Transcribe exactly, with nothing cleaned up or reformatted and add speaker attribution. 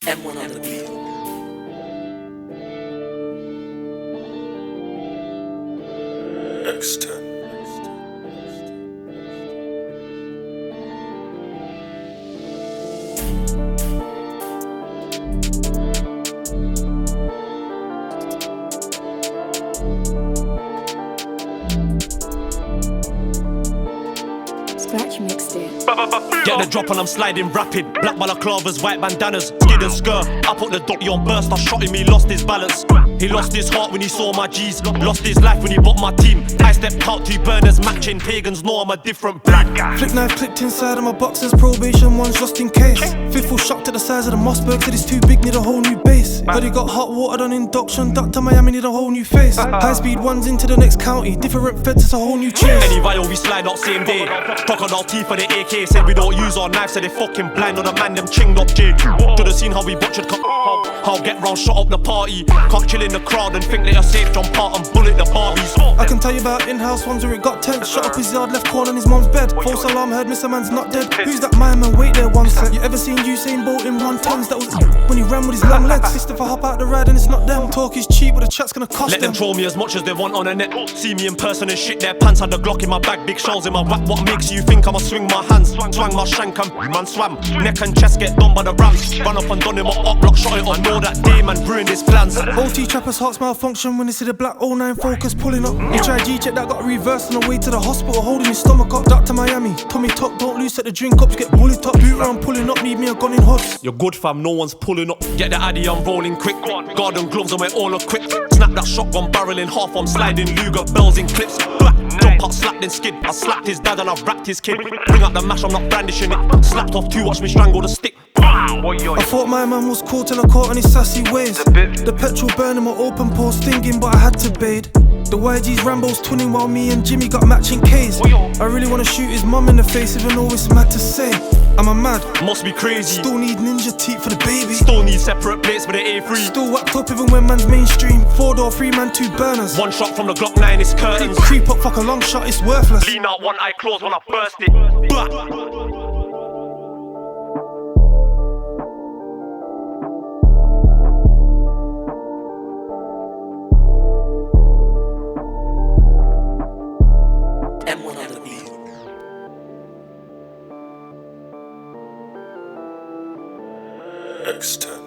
Speaker 1: M one on the beat.
Speaker 2: X ten.
Speaker 3: Scratch mixed it.
Speaker 4: Get the drop and I'm sliding rapid. Black balaclavas, white bandanas, skid and skirt. I put the dotty on burst, I shot him, he lost his balance. He lost his heart when he saw my G's, lost his life when he bought my team. I stepped out, two burners matching, pagans know I'm a different black guy.
Speaker 5: Flick knife clicked inside of my boxes, probation ones just in case. Fifth shot to the size of the Mossberg, said it's too big, need a whole new base. But he got hot watered on induction, duck to Miami, need a whole new face. High speed ones into the next county, different feds, it's a whole new chase.
Speaker 4: Any vial we slide out same day. Crocodile teeth for the A K, said we don't use our knives, said they fucking blind on the man, them chinged up J. Should've seen how we butchered co- how get round, shut up the party. Can't chill in the crowd and think that you're safe, jump out and bullet the Barbies.
Speaker 5: I can tell you about in-house ones where it got tense. Shut up his yard, left corner in his mom's bed. False alarm, heard Mister Man's not dead. Who's that man, man? Wait there one sec. You ever seen Usain Bolt in one tens? That was when he ran with his long legs. Sister for hop out the ride and it's not them. Talk is cheap, but the chat's gonna cost
Speaker 4: Let them
Speaker 5: them.
Speaker 4: troll me as much as they want on the net. See me in person and shit their pants. Had the Glock in my bag, big shells in my whack. What makes you think I'ma swing my hands? Swang my shank and man swam. Neck and chest get done by the rams. Run up and done him up, up block, shot it on. Know that day man ruined his plans.
Speaker 5: O T trappers hearts malfunction when they see the black oh nine Focus pulling up. H I G check that got reversed on the way to the hospital, holding his stomach up. Duck to Miami, Tommy top, don't lose, set the drink ups, get bullied up. Boot round pulling up, need me a gun in hoods.
Speaker 4: You're good fam, no one's pulling up. Get the addy, I'm rolling quick. Garden gloves and we're all equipped. Snap that shotgun barrel in half, I'm sliding Luger bells in clips. Black, jump out, slapped and skid. I slapped his dad and I've wrapped his kid. Bring up the mash, I'm not brandishing it. Slapped off two, watch me strangle the stick.
Speaker 5: I thought my man was cool till I caught on his sassy ways. The petrol burning, my open pole stinging, but I had to bathe. The Y G's Rambo's twinning while me and Jimmy got matching K's. I really wanna shoot his mum in the face, even though it's mad to say. Am I mad?
Speaker 4: Must be crazy.
Speaker 5: Still need ninja teeth for the baby.
Speaker 4: Still need separate plates for the A three.
Speaker 5: Still whacked up even when man's mainstream. Four door, three man, two burners.
Speaker 4: One shot from the Glock nine, it's curtains.
Speaker 5: Creep up, fuck a long shot, it's worthless.
Speaker 4: Lean out, one eye closed when I burst it. Blah.
Speaker 1: M one on the beat.
Speaker 2: X ten.